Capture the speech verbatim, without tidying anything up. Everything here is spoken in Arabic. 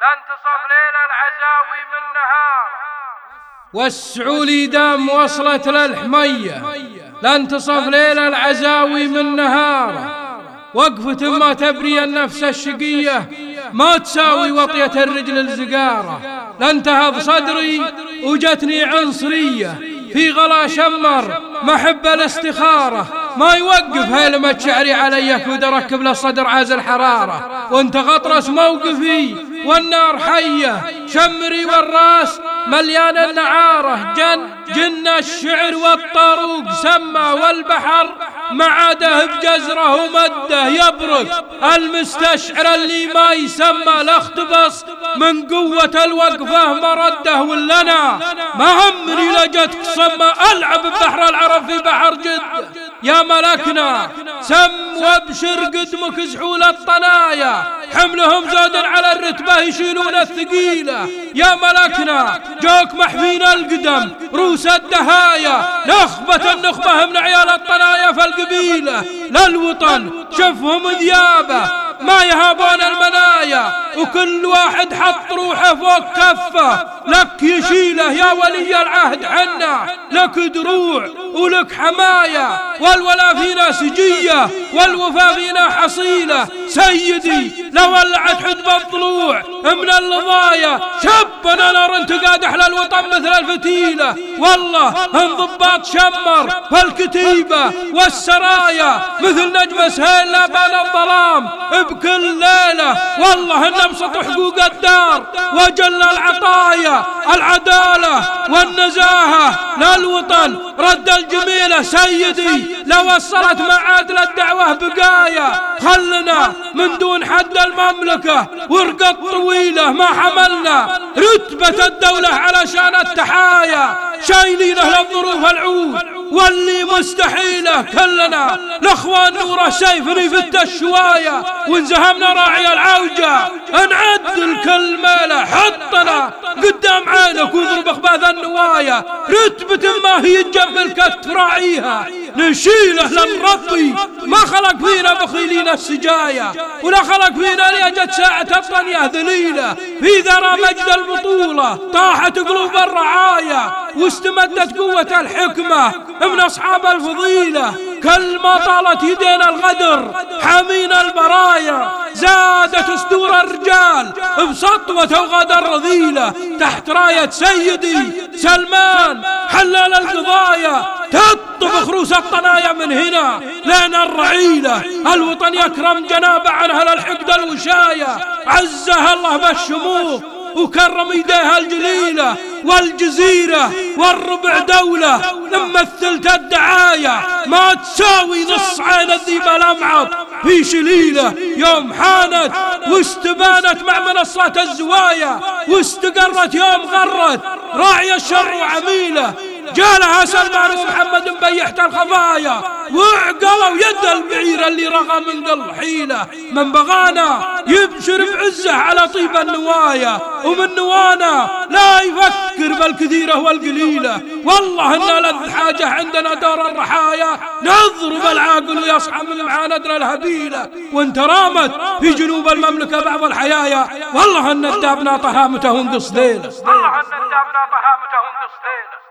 لن تصف ليل العزاوي من نهار. وسعوا لي دام وصلت للحمية، لن تصف ليل العزاوي من نهاره. وقفة ما تبري النفس الشقية ما تساوي وطية الرجل الزقارة. لن تهض صدري وجتني عنصرية في غلا شمر محب الاستخارة. ما يوقف هلمة شعري عليك ودركب للصدر عاز الحرارة. وانت غطرس موقفي والنار حية، شمري والراس مليان النعارة. جن جن الشعر والطاروق سما، والبحر معاده بجزره ومده يبرك. المستشعر اللي ما يسمى لاختبص من قوة الوقفة مرده. ولنا ما همني لجتك صمة ألعب ببحر العرب في بحر جدة. يا ملكنا سم وابشر قدمك زحول الطنايا، حملهم زود على الرتبة يشيلون الثقيلة. يا ملكنا جوك محفين القدم روس الدهايا، نخبة النخبة من عيال الطنايا في القبيلة. للوطن شفهم ذيابه ما يهابون المنايا، وكل واحد حط روحه فوق كفه لك يشيله. يا ولي العهد حنا لك دروع ولك حماية، والولا فينا سجية والوفا فينا حصيلة. سيدي لو ولعت حدب الضلوع من اللضايا، شبنا نار انتقاد احلى الوطن مثل الفتيلة. والله ان ضباط شمر فالكتيبة والسرايا مثل نجم سهيل لابان الظلام بكل ليلة. والله ان ابسط حقوق الدار وجل العطايا، العدالة والنزاهة للوطن رد الجميلة. سيدي لو وصلت معادل الدعوة بقايا، خلنا من دون حد المملكة ورقة طويلة ما حملنا رتبة الدولة علشان التحايا. شايلينه للظروف العود واللي مستحيلة. كلنا الاخوان نوره سيفني في الشواية، وانزهمنا راعي العوجة نعدل كل ميلة. حطنا قدام عينك واضرب اخباث النوايا، رتبة ما هي الجنب الكت راعيها نشيله للربي. ما خلق فينا بخيلين السجايا، ولا خلق فينا ليجت ساعة الطنية ذليلة. في ذرى مجد البطولة طاحت قلوب الرعايا، واستمدت قوة الحكمة من أصحاب الفضيلة. كل ما طالت يدينا الغدر حامين البرايا، زادت صدور الرجال بسطوة وغدر رذيلة. تحت راية سيدي سلمان حلال القضايا تطبخ روس الطنايا من هنا لين الرعيلة. الوطن يكرم جناب عن أهل الحقد الوشاية، عزها الله بالشموخ وكرم يديها الجليلة. والجزيرة والربع دولة مثلت الدعاية ما تساوي نص عين الذيب الأمعط في شليلة. يوم حانت واستبانت مع منصات الزوايا، واستقرت يوم غرت راعي الشر وعميله. جالها سلمان ومحمد مبيحت الخفايا، وعقلوا يد البعير اللي رغى من قل حيلة. من بغانا يبشر بعزه على طيب النوايا، ومن نوانا لا يفكر بالكثيرة والقليلة. والله إن لذ حاجة عندنا دار الرحايا، نضرب العاقل ويصحى من معاندنا الهبيلة. وانت رامت في جنوب المملكة بعض الحيايا، والله إن الدابنا طهامته ونقص ليله. والله إن الدابنا طهامته ونقص ليله.